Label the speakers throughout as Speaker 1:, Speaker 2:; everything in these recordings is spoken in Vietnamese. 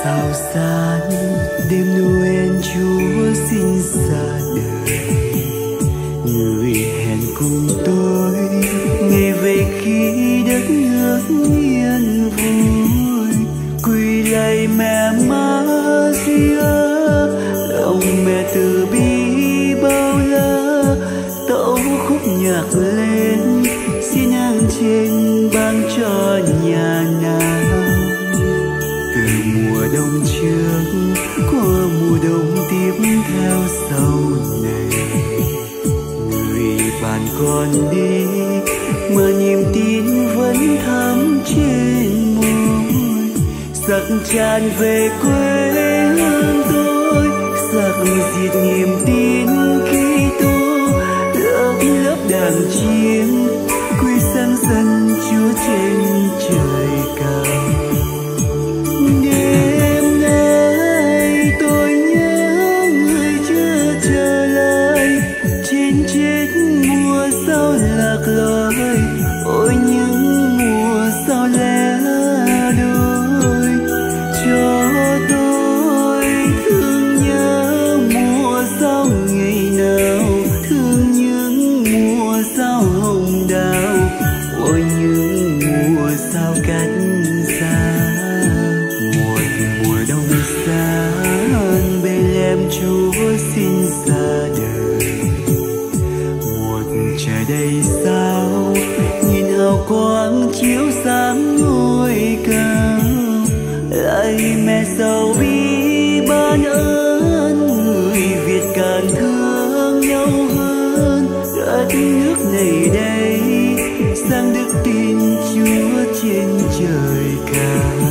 Speaker 1: sao sáng đêm Noel Chúa sinh ra đời, người hẹn cùng tôi ngày về khi đất nước yên vui. Quỳ lạy mẹ Maria, lòng mẹ từ bi bao la, tấu khúc nhạc lên xin an trên ban cho nhà nào. Từ mùa đông trước qua mùa đông tiếp theo sau này, người bạn còn đi mà niềm tin vẫn thắm trên môi. Sắc tràn về quê hương tôi, sắc diệt niềm tin Kitô, lớp lớp đàn chiêng quy sang dân Chúa trên trời cao. Đêm nay tôi nhớ người chưa trở lại, trên chết mùa sao lạc lối, ôi những mùa sao lẻ đôi. Cho tôi thương nhớ mùa sao ngày nào, thương những mùa sao hồng đào, ôi những mùa sao cách xa. Mùa đông xa Bethlehem Chúa sinh ra đời, một trời đầy sao nhìn hào quang chiếu sáng ngôi cao. Lạy mẹ giàu bi ban ơn, người Việt càng thương nhau hơn. Đất nước này đây sang đức tin Chúa trên trời cao.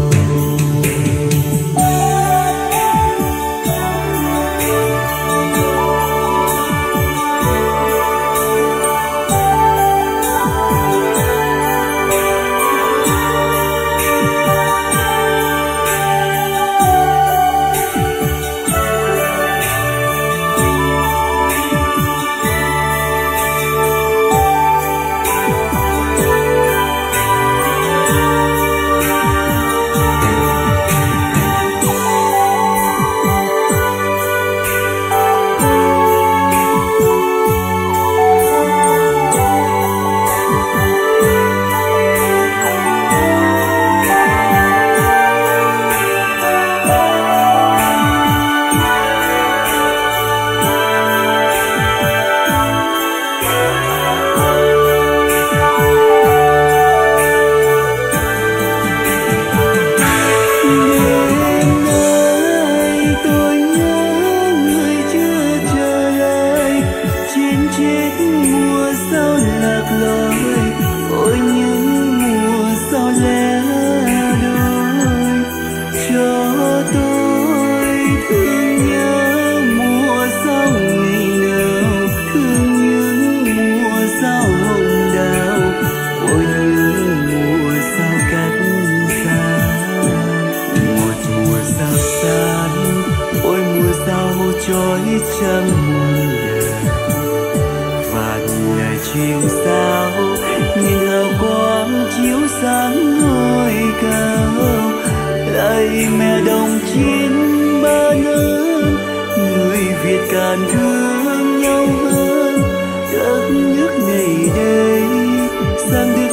Speaker 1: Chói trăng muôn đời và lời chiều sao nhìn hào quang chiếu sáng ngôi cao. Lạy mẹ đồng chín ban ơn, người Việt càng thương nhau hơn. Đất nước này đây sang